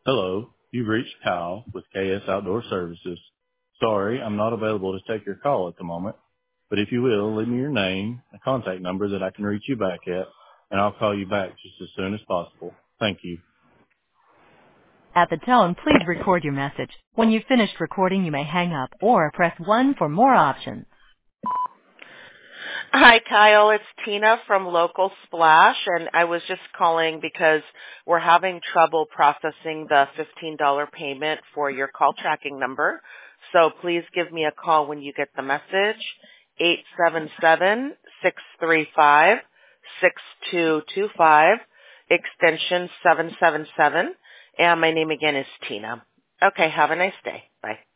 Hello, you've reached Kyle with KS Outdoor Services. Sorry, I'm not available to take your call at the moment, but if you will, leave me your name, a contact number that I can reach you back at, and I'll call you back just as soon as possible. Thank you. At the tone, please record your message. When you've finished recording, you may hang up or press 1 for more options. Hi, Kyle. It's Tina from Local Splash, and I was just calling because we're having trouble processing the $15 payment for your call tracking number. So please give me a call when you get the message, 877-635-6225, extension 777, and my name again is Tina. Okay, have a nice day. Bye.